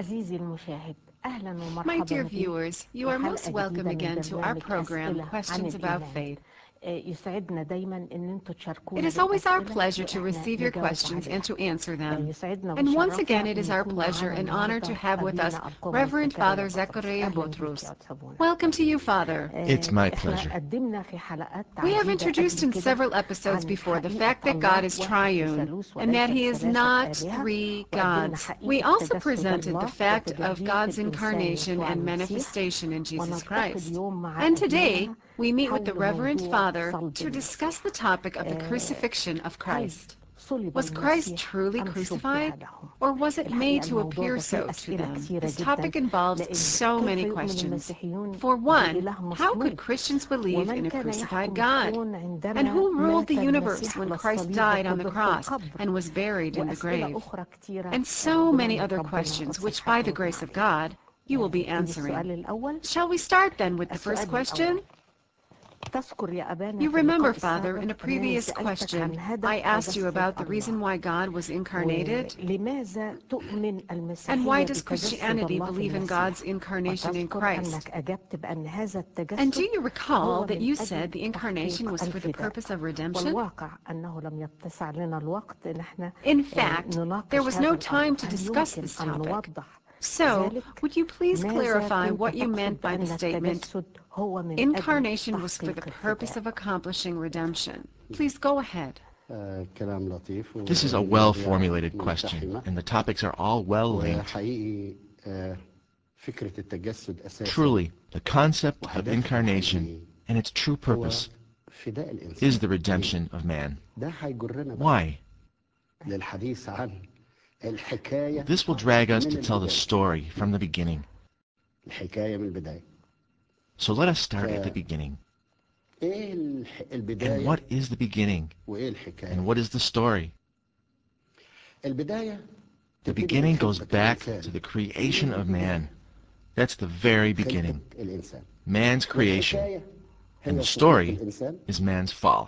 عزيزي المشاهد، أهلا My ومرحبا dear بيك viewers, you في are most حلقة welcome جديدة من again to our برنامج program, أسئلة عن Questions About الإيمان. Faith. يسعدنا دايما إن انتوا It تشاركونا is always our بالأسئلة pleasure to وإحنا receive your نجاوب questions and عليها. to answer them. يسعدنا And once again, ويشرفنا it إن is our يكون pleasure معانا and honor to النهاردة have with us أبينا أرقام Reverend Father زكريا بطرس. Zechariah أهلا بيك يا Botros. أتسابونا. Welcome to you, Father. It's my إحنا pleasure. قدمنا في حلقات We have عديدة introduced قبل in كده several episodes عن before the حقيقة fact that God الله is واحد في triune الثالوث and that وليس He is بثلاثة not آلهة. three وقدمنا gods. We حقيقة also تجسد presented the الله fact of وتجليه God's الإنسان incarnation يسوع and المسيح. manifestation in Jesus ونلتقي Christ. اليوم مع And today, أبينا we meet with the حول Reverend موضوع Father صلب to discuss المسيح. the topic of the crucifixion of هل Christ. صلب Was Christ المسيح truly أم شبه crucified, لهم؟ or was it made الحقيقة to الموضوع appear ده فيه so to أسئلة them? كثيرة This جدا، topic involves لأن so كيف many يؤمن questions. المسيحيون For one, بإله how could مصلوب؟ Christians believe ومن in a كان crucified يحكم God? الكون And عندما who ruled the مات universe المسيح when على Christ الصليب died on the وقبر في cross القبر؟ and was buried in the وأسئلة grave? أخرى كثيرة And so many بنعمة other ربنا questions which, by الرب the هتجاوبنا grace of عليها. God, you will be نبتدي السؤال answering. الأول. Shall we start then with the first السؤال question? الأول. تذكر يا أبانا You في remember, اللقاء Father, in a السابق أنني previous سألتك عن question, هدف I asked you تجسد about the reason الله، why God was incarnated ولماذا تؤمن and why المسيحية does بتجسد Christianity الله في believe in God's المسيح؟ incarnation in وتذكر Christ. أنك أجبت بأن هذا And do التجسد you recall هو that من you أجل said the incarnation تحقيق was for the الفداء. purpose of redemption? والواقع أنه لم يتسع لنا الوقت إن احنا In fact, there نناقش was هذا no الأمر. time to هل discuss يمكن this أن topic. نوضح So, ذلك؟ would you please ماذا clarify كنت what you meant تقصد by the بأن statement, التجسد هو من أجل incarnation was for the تحقيق purpose الفداء؟ of accomplishing redemption? Please go ahead. This is a well-formulated question, and the topics are all well linked. Truly, the concept of incarnation and its true purpose is the redemption of man. Why? This will drag us to tell the story from the beginning. So let us start at the beginning. And what is the beginning? And what is the story? The beginning goes back to the creation of man. That's the very beginning. Man's creation. And the story is man's fall.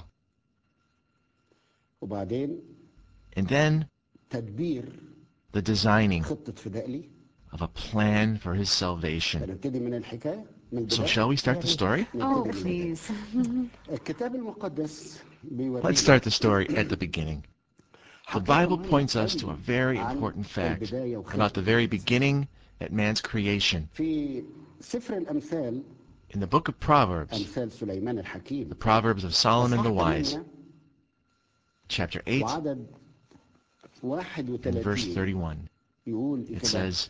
And then the designing of a plan for his salvation. So shall we start the story? Oh, please. Let's start the story at the beginning. The Bible points us to a very important fact about the very beginning at man's creation. In the book of Proverbs, the Proverbs of Solomon the Wise, chapter 8 and verse 31, it says,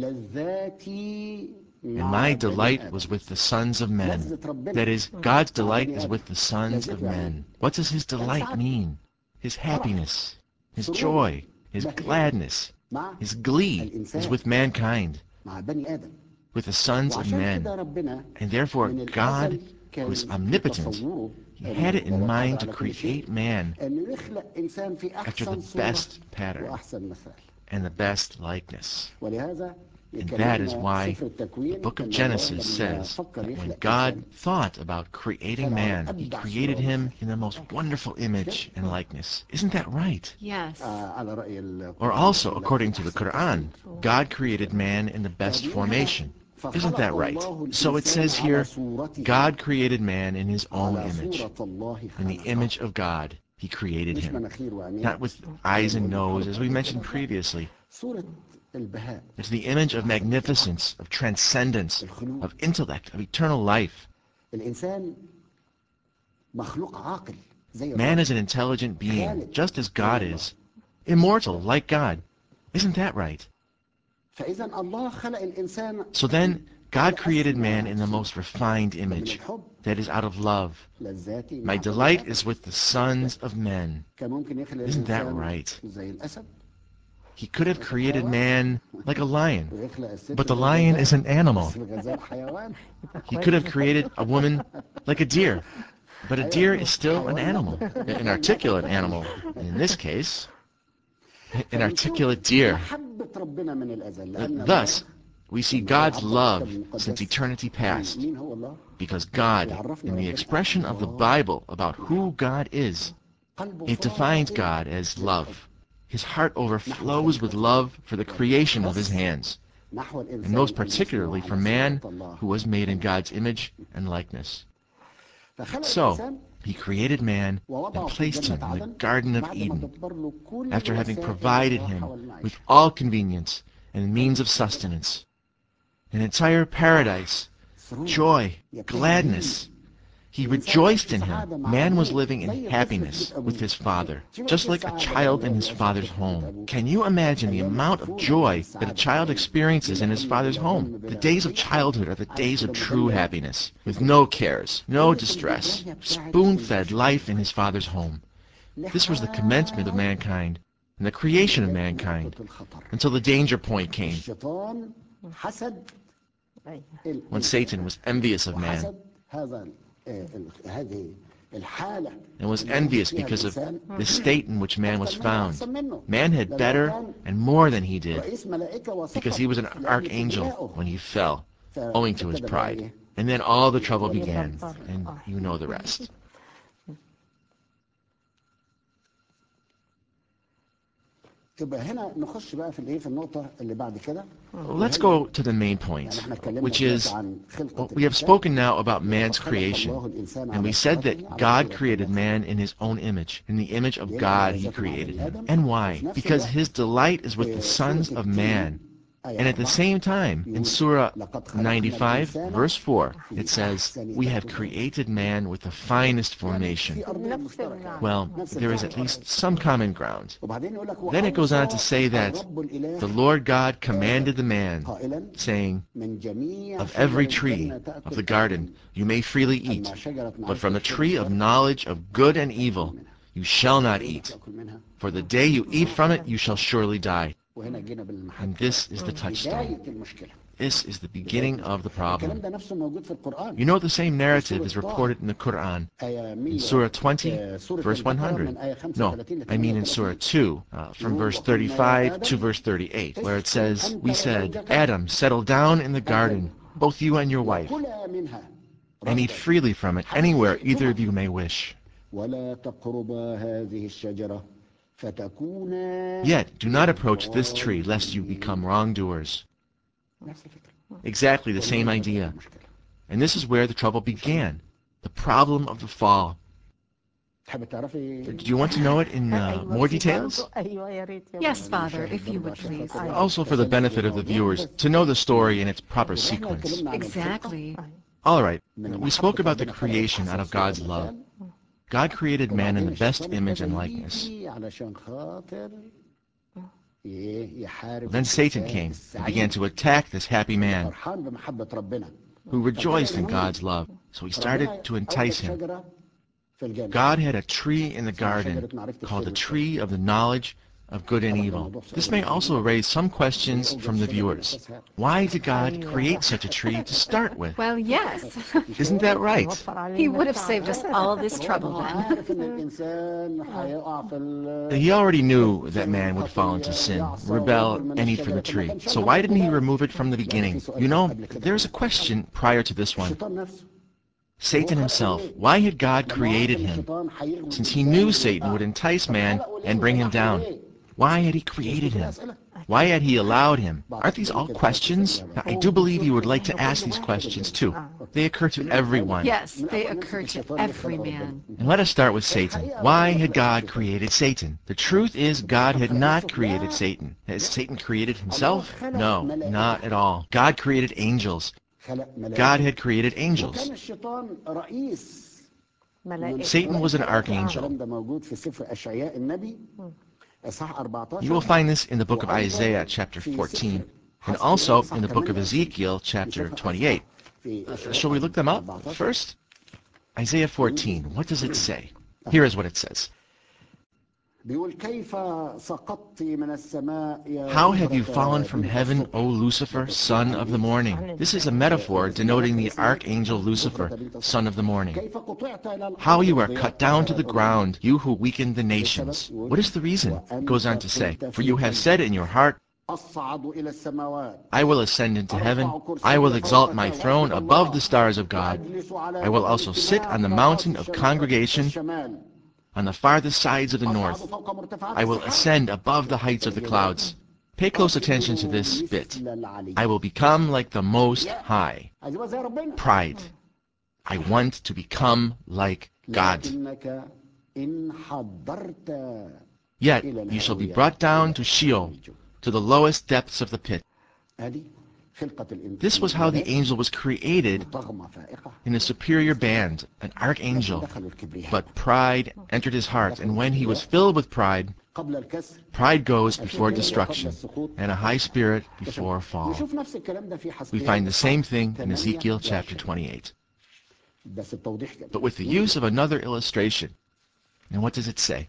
"And my delight was with the sons of men." That is, God's delight is with the sons of men. What does his delight mean? His happiness, his joy, his gladness, his glee is with mankind, with the sons of men. And therefore God, who is omnipotent, he had it in mind to create man after the best pattern and the best likeness. And that is why the book of Genesis says that when God thought about creating man, he created him in the most wonderful image and likeness. Isn't that right? Yes. Or also, according to the Quran, God created man in the best formation. Isn't that right? So it says here, God created man in his own image. In the image of God, he created him. Not with eyes and nose, as we mentioned previously. It's the image of magnificence, of transcendence, of intellect, of eternal life. Man is an intelligent being, just as God is. Immortal, like God. Isn't that right? So then, God created man in the most refined image, that is out of love. My delight is with the sons of men. Isn't that right? He could have created man like a lion, but the lion is an animal. He could have created a woman like a deer, but a deer is still an animal, an articulate animal. In this case, an articulate deer. Thus, we see God's love since eternity past, because God, in the expression of the Bible about who God is, it defines God as love. His heart overflows with love for the creation of his hands. and most particularly for man who was made in God's image and likeness. So, he created man and placed him in the Garden of Eden, after having provided him with all convenience and means of sustenance, an entire paradise, joy, gladness. He rejoiced in him. Man was living in happiness with his father, just like a child in his father's home. Can you imagine the amount of joy that a child experiences in his father's home? The days of childhood are the days of true happiness, with no cares, no distress, spoon-fed life in his father's home. This was the commencement of mankind and the creation of mankind, until the danger point came, when Satan was envious of man, and was envious because of the state in which man was found. Man had better and more than he did, because he was an archangel when he fell, owing to his pride. And then all the trouble began, and you know the rest. Let's go to the main point, which is, we have spoken now about man's creation, and we said that God created man in his own image. In the image of God he created him. And why? Because his delight is with the sons of man. And at the same time, in Surah 95, verse 4, it says, we have created man with the finest formation. Well, there is at least some common ground. Then it goes on to say that the Lord God commanded the man, saying, of every tree of the garden you may freely eat, but from the tree of knowledge of good and evil you shall not eat, for the day you eat from it you shall surely die. And this is the touchstone. This is the beginning of the problem. You know, the same narrative is reported in the Quran, in Surah 20, verse 100. No, I mean in Surah 2, from verse 35 to verse 38, where it says, we said, Adam, settle down in the garden, both you and your wife, and eat freely from it anywhere either of you may wish. Yet do not approach this tree lest you become wrongdoers. Exactly the same idea. And this is where the trouble began, the problem of the fall. Do you want to know it in more details? Yes, Father, if you would please. Also for the benefit of the viewers, to know the story in its proper sequence. Exactly. All right, we spoke about the creation out of God's love. God created man in the best image and likeness. Then Satan came and began to attack this happy man, who rejoiced in God's love. So he started to entice him. God had a tree in the garden called the tree of the knowledge of good and evil. This may also raise some questions from the viewers. Why did God create such a tree to start with? Well, yes. Isn't that right? He would have saved us all this trouble then. He already knew that man would fall into sin, rebel, and eat from the tree. So why didn't he remove it from the beginning? You know, there's a question prior to this one. Satan himself, why had God created him, since he knew Satan would entice man and bring him down? Why had he created him? Why had he allowed him? Aren't these all questions? Now, I do believe you would like to ask these questions too. They occur to everyone. Yes, they occur to every man. And let us start with Satan. Why had God created Satan? The truth is, God had not created Satan. Has Satan created himself? No, not at all. God created angels. God had created angels. Satan was an archangel. You will find this in the book of Isaiah, chapter 14, and also in the book of Ezekiel, chapter 28. Shall we look them up first? Isaiah 14, what does it say? Here is what it says. How have you fallen from heaven, O Lucifer, son of the morning? This is a metaphor denoting the archangel Lucifer, son of the morning. How you are cut down to the ground, you who weakened the nations. What is the reason? It goes on to say, for you have said in your heart, I will ascend into heaven. I will exalt my throne above the stars of God. I will also sit on the mountain of congregation on the farthest sides of the north. I will ascend above the heights of the clouds. Pay close attention to this bit. I will become like the Most High. عايز يبقى زي ربنا. Pride. I want to become like God. لكنك إن حضرت Yet you shall be brought down to Sheol, to the lowest depths of the pit. هذه خلقة الإنسان. This was how the angel was created طغمة فائقة. in a superior band, an archangel. دخلوا الكبرياء. But pride entered his heart, and when he was filled with pride, قبل الكسر. pride goes before destruction, and a high spirit before a fall. نشوف نفس الكلام ده في We حسقيال. find the same thing in Ezekiel chapter 28, بس التوضيح كده. but with the use of another illustration. And what does it say?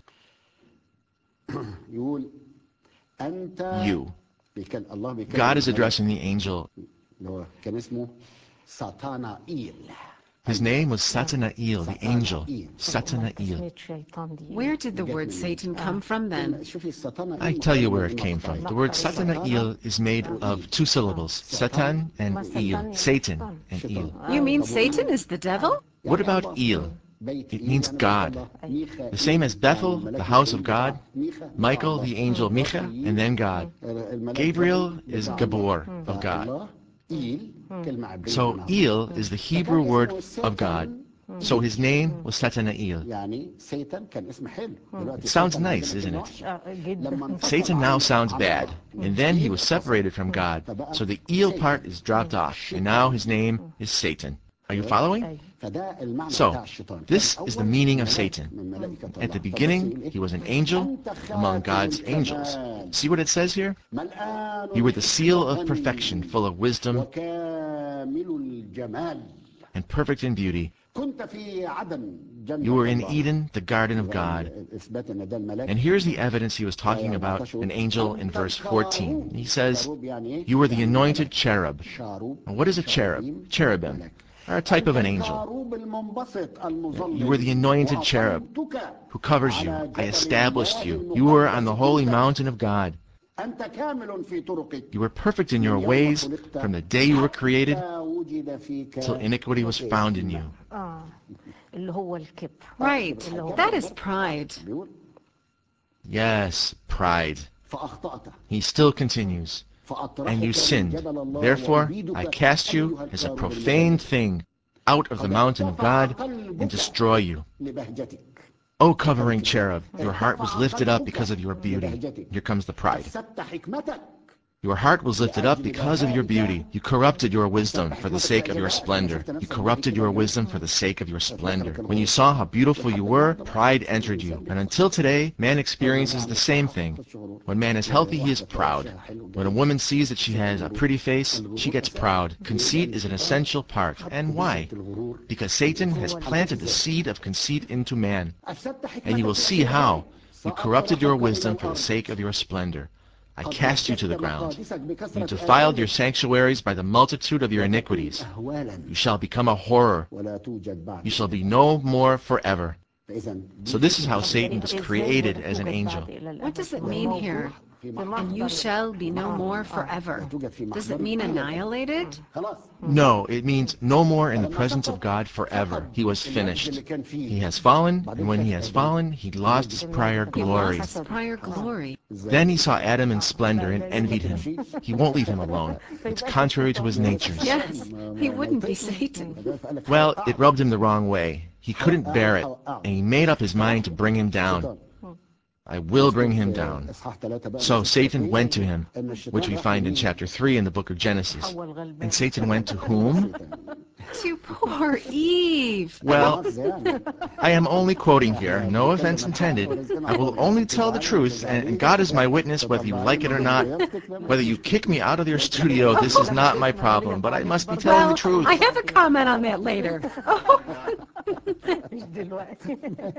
يقول أنت You. الله بيكلم God is الملك addressing the angel. اللي هو كان اسمه ساتانائيل. His name was Satanael, the angel. Satanael. تسمية شيطان دي. Where did the word Satan come from then? شوفي الساتانائيل. I tell you where it came from. The word Satanael is made of two syllables, Satan and El. Satan and El. You mean Satan is the devil? What about El? It means God. The same as Bethel, the house of God, Michael, the angel Micha, and then God. Gabriel is Gabor, of God. So El is the Hebrew word of God. So his name was Satanael. It sounds nice, isn't it? جدا. Satan now sounds bad, and then he was separated from God. So the El part is dropped off, and now his name is Satan. Are you following? So, this is the meaning of Satan. At the beginning, he was an angel among God's angels. See what it says here? You were the seal of perfection, full of wisdom and perfect in beauty. You were in Eden, the garden of God. And here's the evidence he was talking about, an angel in verse 14. He says, you were the anointed cherub. And what is a cherub? Cherubim are a type of an angel. You were the anointed cherub who covers you. I established you. You were on the holy mountain of God. You were perfect in your ways from the day you were created till iniquity was found in you. اللي هو الكبر. Right. That is pride. Yes, pride. He still continues. And you sinned. Therefore, I cast you as a profane thing out of the mountain of God and destroy you. O covering cherub, your heart was lifted up because of your beauty. Here comes the pride. Your heart was lifted up because of your beauty. You corrupted your wisdom for the sake of your splendor. You corrupted your wisdom for the sake of your splendor. When you saw how beautiful you were, pride entered you. And until today, man experiences the same thing. When man is healthy, he is proud. When a woman sees that she has a pretty face, she gets proud. Conceit is an essential part. And why? Because Satan has planted the seed of conceit into man. And you will see how. You corrupted your wisdom for the sake of your splendor. I cast you to the ground. You defiled your sanctuaries by the multitude of your iniquities. You shall become a horror. You shall be no more forever. So this is how Satan was created as an angel. What does it mean here? And you shall be no more forever. Does it mean annihilated? No, it means no more in the presence of God forever. He was finished. He has fallen, and when he has fallen, he lost his prior He glory. lost his prior glory. Then he saw Adam in splendor and envied him. He won't leave him alone. It's contrary to his nature. Yes, he wouldn't be Satan. Well, it rubbed him the wrong way. He couldn't bear it, and he made up his mind to bring him down. I will bring him down. So Satan went to him, which we find in chapter 3 in the book of Genesis. And Satan went to whom? To poor Eve. Well, I am only quoting here, no offense intended. I will only tell the truth, and God is my witness whether you like it or not. Whether you kick me out of your studio, this is not my problem, but I must be telling the truth. I have a comment on that later. مش دلوقتي.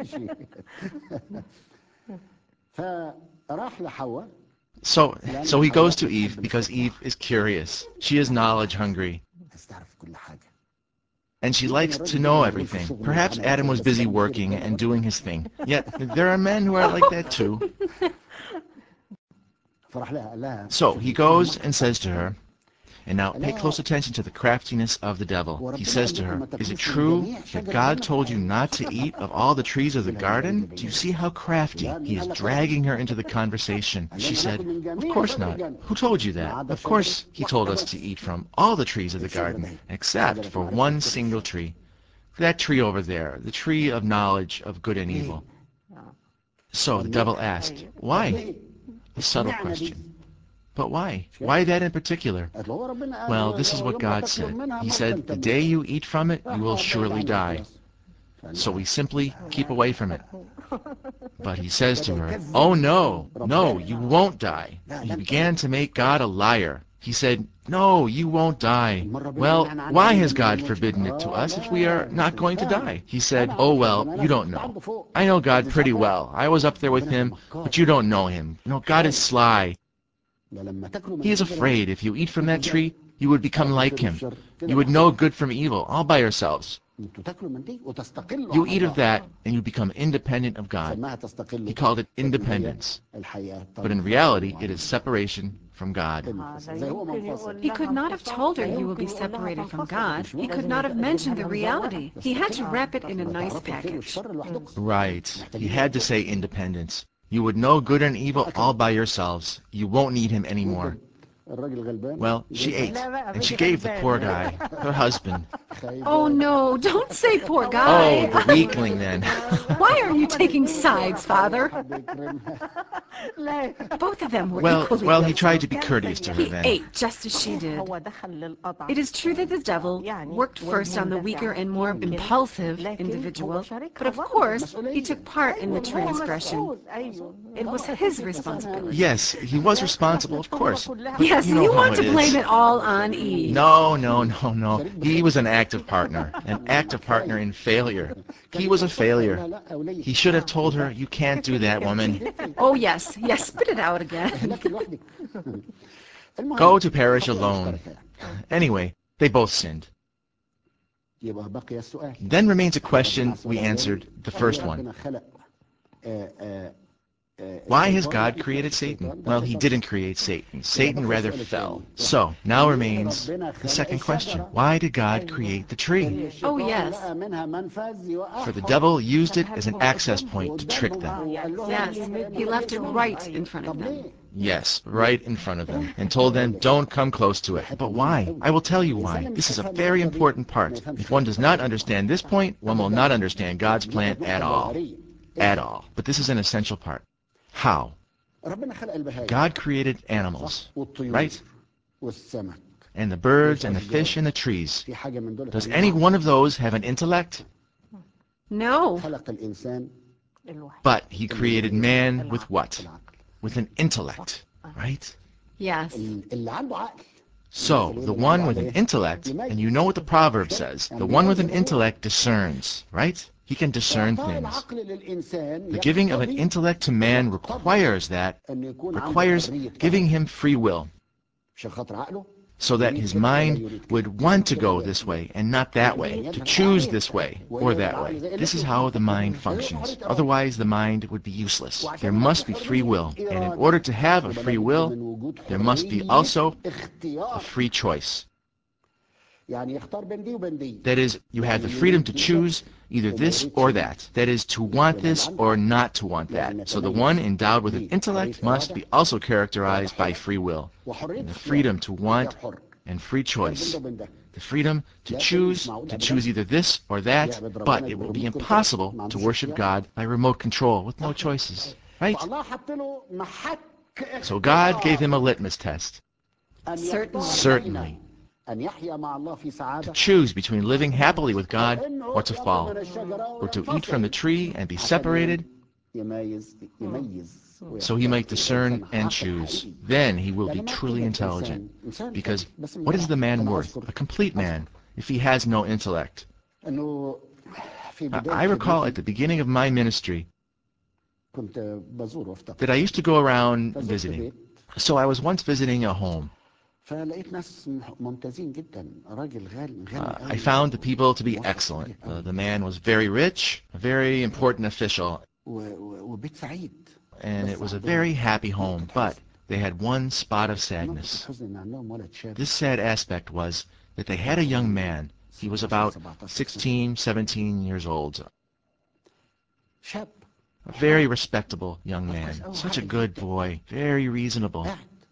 فراح لحواء. So he goes to Eve because Eve is curious. She is knowledge hungry. And she likes to know everything. Perhaps Adam was busy working and doing his thing. Yet there are men who are like that too. So he goes and says to her, And now pay close attention to the craftiness of the devil. He says to her, "Is it true that God told you not to eat of all the trees of the garden?" Do you see how crafty? He is dragging her into the conversation. She said, "Of course not. Who told you that? Of course he told us to eat from all the trees of the garden, except for one single tree. That tree over there, the tree of knowledge of good and evil." So the devil asked, "Why?" A subtle question. But why? Why that in particular? Well, this is what God said. He said, "The day you eat from it, you will surely die." So we simply keep away from it. But he says to her, "Oh no, no, you won't die." He began to make God a liar. He said, "No, you won't die." "Well, why has God forbidden it to us if we are not going to die?" He said, "Oh well, you don't know. I know God pretty well. I was up there with him, but you don't know him. You know, God is sly. He is afraid if you eat from that tree, you would become like him. You would know good from evil all by yourselves. You eat of that and you become independent of God." He called it independence. But in reality, it is separation from God. He could not have told her you will be separated from God. He could not have mentioned the reality. He had to wrap it in a nice package. Right. He had to say independence. You would know good and evil all by yourselves. You won't need him anymore. Well, she ate, and she gave the poor guy, her husband. Oh no, don't say poor Oh, guy. the weakling then. Why are you taking sides, Father? Both of them were equally Well, he guilty. tried to be courteous to her He then. ate just as she did. It is true that the devil worked first on the weaker and more impulsive individual, but of course he took part in the transgression. It was his responsibility. Yes, he was responsible, of course. Yes, You know you how want it to blame is. it all on Eve. No, no, no, no. He was an active partner in failure. He was a failure. He should have told her, "You can't do that, woman. Oh yes, yes, spit it out again. Go to perish alone." Anyway, they both sinned. Then remains a question we answered, the first one. Why has God created Satan? Well, he didn't create Satan. Satan rather fell. So, now remains the second question. Why did God create the tree? Oh yes, For the devil used it as an access point to trick them. yes, he left it right in front of them. Yes, right in front of them, and told them, "Don't come close to it." But why? I will tell you why. This is a very important part. If one does not understand this point, one will not understand God's plan at all. At all. But this is an essential part. How? God created animals, right? And the birds and the fish and the trees. Does any one of those have an intellect? No, But he created man with what? With an intellect, right? yes, So, the one with an intellect, and you know what the proverb says, the one with an intellect discerns, right? He can discern things. The giving of an intellect to man requires giving him free will, so that his mind would want to go this way and not that way, to choose this way or that way. This is how the mind functions. Otherwise, the mind would be useless. There must be free will, and in order to have a free will, there must be also a free choice. That is, you have the freedom to choose either this or that. That is, to want this or not to want that. So the one endowed with an intellect must be also characterized by free will, and the freedom to want and free choice. The freedom to choose either this or that, but it will be impossible to worship God by remote control with no choices. Right? So God gave him a litmus test. certainly. Certainly. To choose between living happily with God or to fall, or to eat from the tree and be separated, so he might discern and choose. Then he will be truly intelligent. Because what is the man worth, a complete man, if he has no intellect? I recall at the beginning of my ministry that I used to go around visiting. So I was once visiting a home. I found the people to be excellent. The man was very rich, a very important official, and it was a very happy home. But they had one spot of sadness. This sad aspect was that they had a young man. He was about 16, 17 years old. A very respectable young man. Such a good boy. Very reasonable.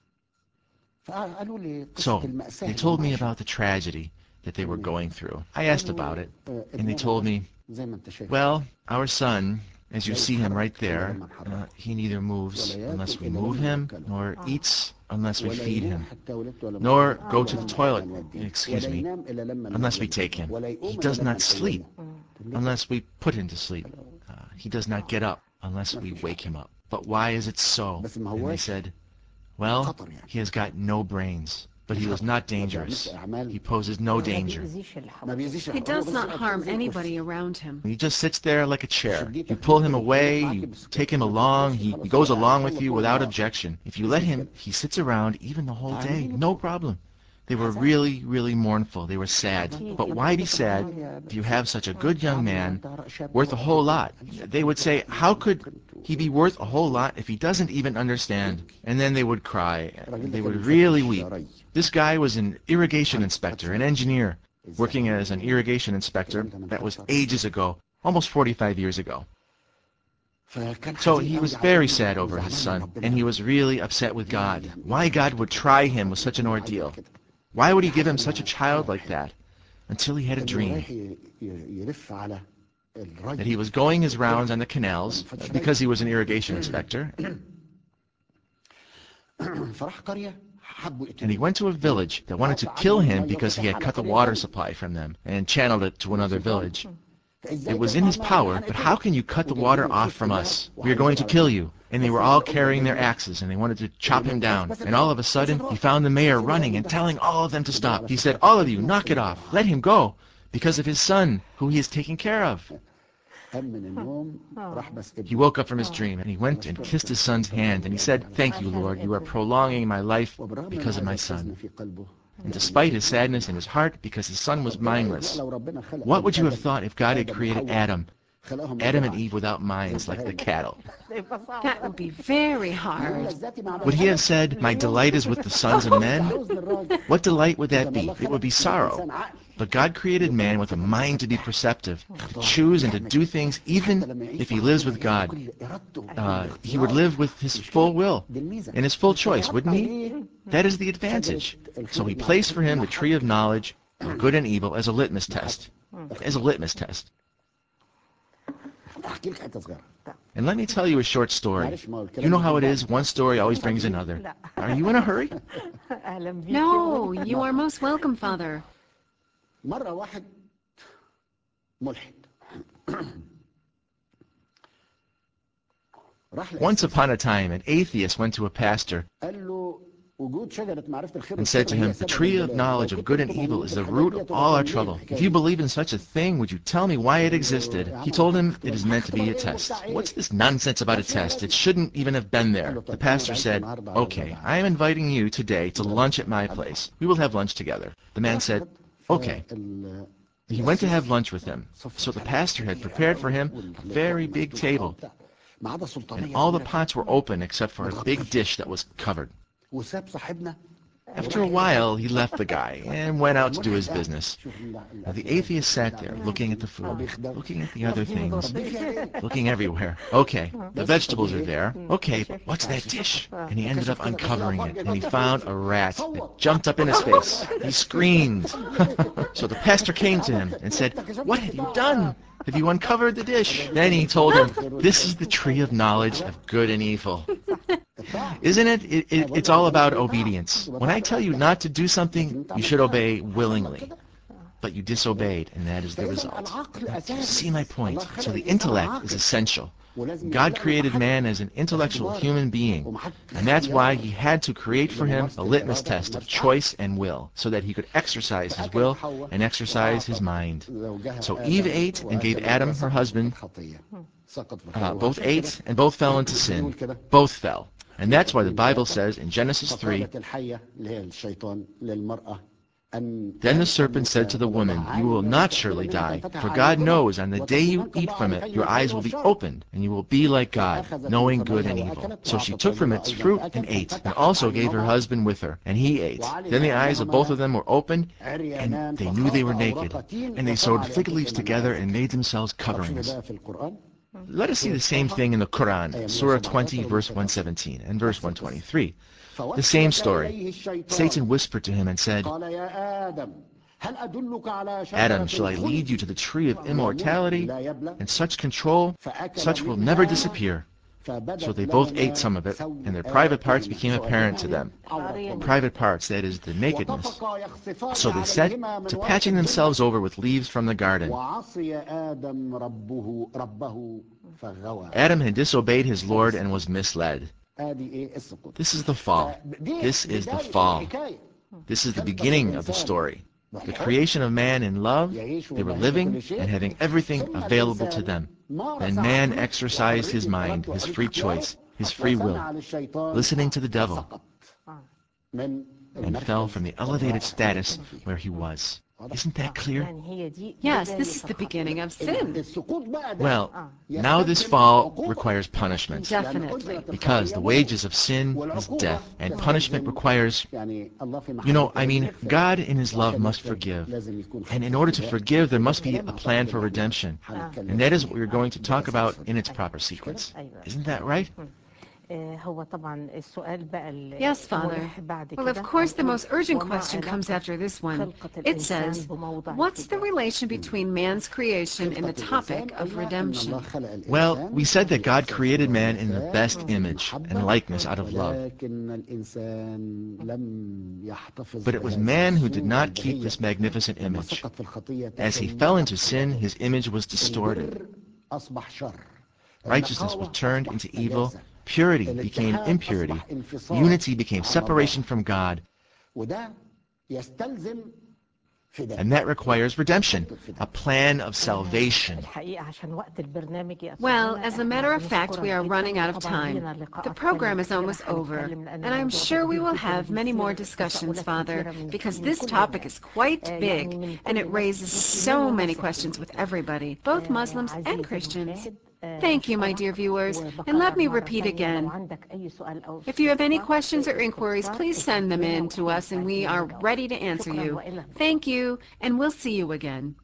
So, they told me about the tragedy that they were going through. I asked about it, and they told me, well, our son, as you see him right there, he neither moves unless we move him, nor eats unless we feed him, nor go to the toilet, unless we take him. He does not sleep unless we put him to sleep. He does not get up unless we wake him up. But why is it so? And they said, well, he has got no brains, but he was not dangerous. He poses no danger. He does not harm anybody around him. He just sits there like a chair. You pull him away, you take him along, he goes along with you without objection. If you let him, he sits around even the whole day, no problem. They were really, really mournful. They were sad. But why be sad if you have such a good young man worth a whole lot? They would say, how could he be worth a whole lot if he doesn't even understand? And then they would cry. They would really weep. This guy was an irrigation inspector, an engineer, working as an irrigation inspector. That was ages ago, almost 45 years ago. So he was very sad over his son, and he was really upset with God. Why God would try him with such an ordeal? Why would he give him such a child like that? Until he had a dream that he was going his rounds on the canals because he was an irrigation inspector. And he went to a village that wanted to kill him because he had cut the water supply from them and channeled it to another village. It was in his power, but how can you cut the water off from us? We are going to kill you. And they were all carrying their axes, and they wanted to chop him down. And all of a sudden, he found the mayor running and telling all of them to stop. He said, all of you, knock it off. Let him go, because of his son, who he is taking care of. He woke up from his dream, and he went and kissed his son's hand, and he said, thank you, Lord, you are prolonging my life because of my son. And despite his sadness in his heart, because his son was mindless, what would you have thought if God had created Adam and Eve without minds like the cattle? That would be very hard. Would he have said, my delight is with the sons of men? What delight would that be? It would be sorrow. But God created man with a mind to be perceptive, to choose and to do things even if he lives with God. He would live with his full will and his full choice, wouldn't he? That is the advantage. So he placed for him the tree of knowledge of good and evil as a litmus test. As a litmus test. And let me tell you a short story. You know how it is, one story always brings another. Are you in a hurry? No, you are most welcome, Father. Once upon a time, an atheist went to a pastor and said to him, the tree of knowledge of good and evil is the root of all our trouble. If you believe in such a thing, would you tell me why it existed? He told him it is meant to be a test. What's this nonsense about a test? It shouldn't even have been there. The pastor said, okay, I am inviting you today to lunch at my place. We will have lunch together. The man said, okay. He went to have lunch with him. So the pastor had prepared for him a very big table. And all the pots were open except for a big dish that was covered. After a while, he left the guy and went out to do his business. Now, the atheist sat there looking at the food, looking at the other things, looking everywhere. Okay, the vegetables are there. Okay, but what's that dish? And he ended up uncovering it, and he found a rat that jumped up in his face. He screamed. So the pastor came to him and said, what have you done? Have you uncovered the dish? Then he told him, this is the tree of knowledge of good and evil. Isn't it? It's all about obedience. When I tell you not to do something, you should obey willingly. But you disobeyed, and that is the result. You see my point? So the intellect is essential. God created man as an intellectual human being, and that's why he had to create for him a litmus test of choice and will, so that he could exercise his will and exercise his mind. So Eve ate and gave Adam, her husband, both ate and both fell into sin. Both fell. And that's why the Bible says in Genesis 3, Then the serpent said to the woman, "You will not surely die, for God knows on the day you eat from it, your eyes will be opened, and you will be like God, knowing good and evil." So she took from its fruit and ate, and also gave her husband with her, and he ate. Then the eyes of both of them were opened, and they knew they were naked, and they sewed fig leaves together and made themselves coverings. Let us see the same thing in the Quran, Surah 20, verse 117, and verse 123. The same story. Satan whispered to him and said, "Adam, shall I lead you to the tree of immortality? And such control, such will never disappear." So they both ate some of it, and their private parts became apparent to them. Private parts, that is, the nakedness. So they set to patching themselves over with leaves from the garden. Adam had disobeyed his Lord and was misled. This is the fall. This is the fall. This is the beginning of the story. The creation of man in love, they were living and having everything available to them. Then man exercised his mind, his free choice, his free will, listening to the devil, and fell from the elevated status where he was. Isn't that clear? Yes, this is the beginning of sin. Well, now this fall requires punishment. Definitely. Because the wages of sin is death, and punishment requires, God in His love must forgive. And in order to forgive, there must be a plan for redemption. And that is what we're going to talk about in its proper sequence. Isn't that right? Yes, Father. Well, of course, the most urgent question comes after this one. It says, what's the relation between man's creation and the topic of redemption? Well, we said that God created man in the best image and likeness out of love. But it was man who did not keep this magnificent image. As he fell into sin, his image was distorted. Righteousness was turned into evil. Purity became impurity. Unity became separation from God. And that requires redemption, a plan of salvation. Well, as a matter of fact, we are running out of time. The program is almost over, and I'm sure we will have many more discussions, Father, because this topic is quite big, and it raises so many questions with everybody, both Muslims and Christians. Thank you, my dear viewers, and let me repeat again. If you have any questions or inquiries, please send them in to us, and we are ready to answer you. Thank you, and we'll see you again.